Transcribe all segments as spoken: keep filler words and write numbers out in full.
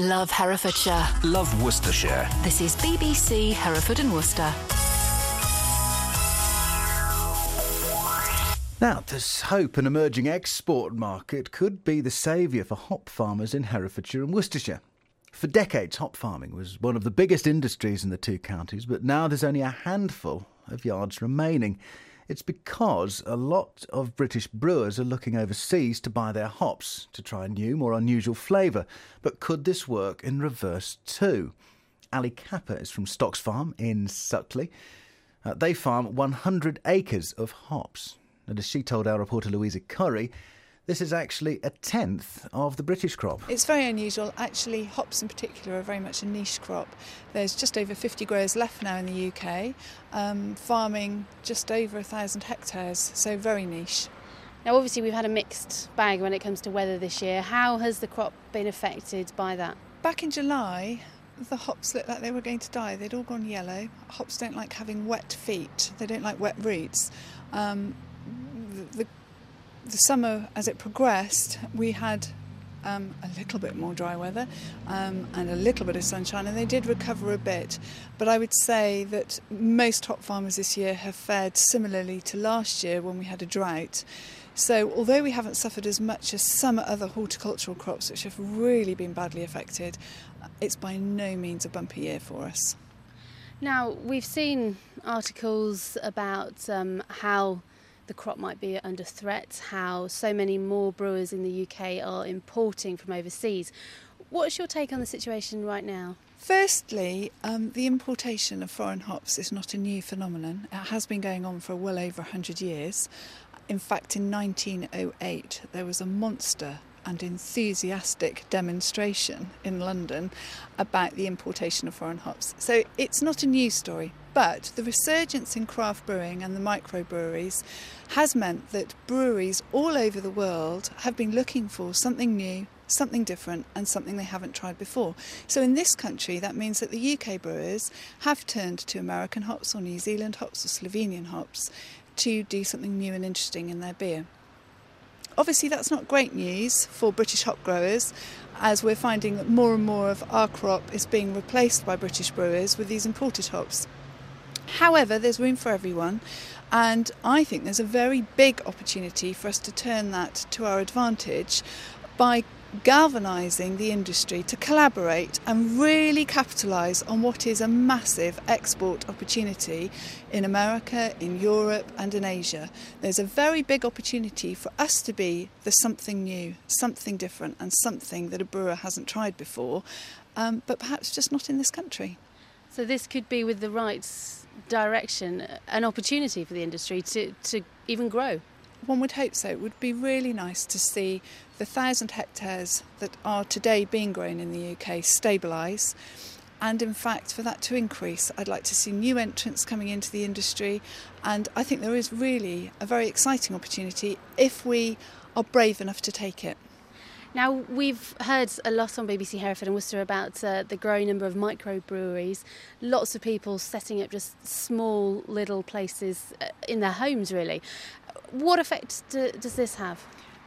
Love Herefordshire. Love Worcestershire. This is B B C Hereford and Worcester. Now, there's hope an emerging export market could be the saviour for hop farmers in Herefordshire and Worcestershire. For decades, hop farming was one of the biggest industries in the two counties, but now there's only a handful of yards remaining. It's because a lot of British brewers are looking overseas to buy their hops to try a new, more unusual flavour. But could this work in reverse too? Ali Kappa is from Stocks Farm in Suckley. Uh, they farm one hundred acres of hops. And as she told our reporter Louisa Curry, this is actually a tenth of the British crop. It's very unusual. Actually, hops in particular are very much a niche crop. There's just over fifty growers left now in the U K, um, farming just over a thousand hectares, so very niche. Now, obviously, we've had a mixed bag when it comes to weather this year. How has the crop been affected by that? Back in July, the hops looked like they were going to die. They'd all gone yellow. Hops don't like having wet feet. They don't like wet roots. Um, the, the The summer, as it progressed, we had um, a little bit more dry weather um, and a little bit of sunshine, and they did recover a bit. But I would say that most hop farmers this year have fared similarly to last year when we had a drought. So although we haven't suffered as much as some other horticultural crops which have really been badly affected, it's by no means a bumpy year for us. Now, we've seen articles about um, how the crop might be under threat, how so many more brewers in the U K are importing from overseas. What's your take on the situation right now? Firstly, um, the importation of foreign hops is not a new phenomenon. It has been going on for well over one hundred years. In fact, in nineteen oh eight, there was a monster and enthusiastic demonstration in London about the importation of foreign hops. So it's not a new story, but the resurgence in craft brewing and the microbreweries has meant that breweries all over the world have been looking for something new, something different, and something they haven't tried before. So in this country, that means that the U K brewers have turned to American hops or New Zealand hops or Slovenian hops to do something new and interesting in their beer. Obviously, that's not great news for British hop growers, as we're finding that more and more of our crop is being replaced by British brewers with these imported hops. However, there's room for everyone, and I think there's a very big opportunity for us to turn that to our advantage by galvanising the industry to collaborate and really capitalise on what is a massive export opportunity in America, in Europe and in Asia. There's a very big opportunity for us to be the something new, something different and something that a brewer hasn't tried before, um, but perhaps just not in this country. So this could be, with the right direction, an opportunity for the industry to, to even grow. One would hope so. It would be really nice to see the thousand hectares that are today being grown in the U K stabilise, and in fact for that to increase. I'd like to see new entrants coming into the industry, and I think there is really a very exciting opportunity if we are brave enough to take it. Now, we've heard a lot on B B C Hereford and Worcester about uh, the growing number of microbreweries, lots of people setting up just small little places in their homes, really. What effect do, does this have?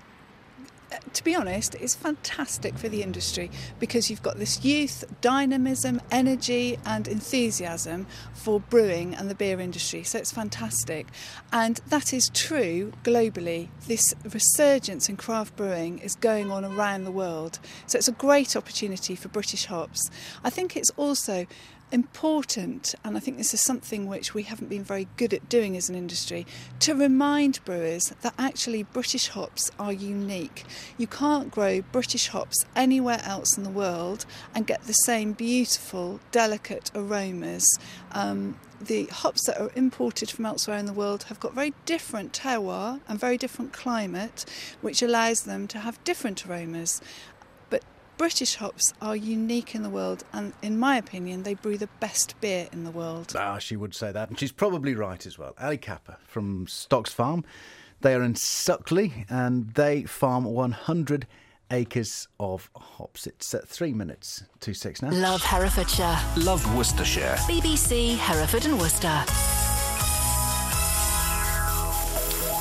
To be honest, it's fantastic for the industry because you've got this youth, dynamism, energy and enthusiasm for brewing and the beer industry. So it's fantastic. And that is true globally. This resurgence in craft brewing is going on around the world. So it's a great opportunity for British hops. I think it's also important, and I think this is something which we haven't been very good at doing as an industry, to remind brewers that actually British hops are unique. You can't grow British hops anywhere else in the world and get the same beautiful, delicate aromas. Um, the hops that are imported from elsewhere in the world have got very different terroir and very different climate, which allows them to have different aromas. British hops are unique in the world, and in my opinion they brew the best beer in the world. Ah, she would say that, and she's probably right as well. Ali Kappa from Stocks Farm. They are in Suckley and they farm one hundred acres of hops. It's at three minutes to six now. Love Herefordshire. Love Worcestershire. B B C Hereford and Worcester.